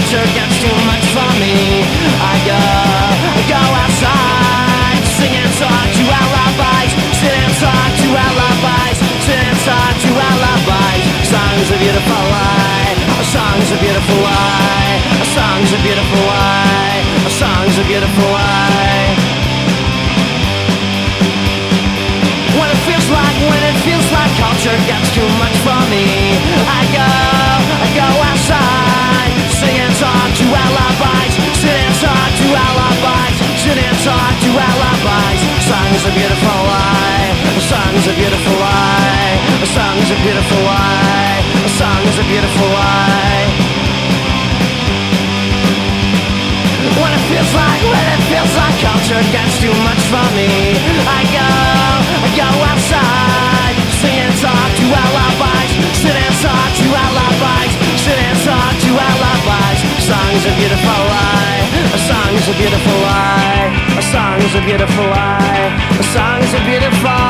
culture gets too much for me. I go outside, sing and talk to lullabies, sit and talk to lullabies, sit and talk to lullabies. Song's a beautiful lie, a song's a beautiful lie, a song's a beautiful lie, a song's a beautiful lie. When it feels like culture gets too much for me, I go outside, sing and talk to lullabies, sit and talk to lullabies, sit and talk to lullabies. Song's a beautiful lie, a song's a beautiful lie, a song's a beautiful lie, a song's a beautiful lie. When it feels like culture gets too much for me, I go outside, sing and talk to lullabies, sit and talk to lullabies, sit and talk to lullabies. Song's a beautiful lie, a song's a beautiful lie, a song's a beautiful lie, a song's a beautiful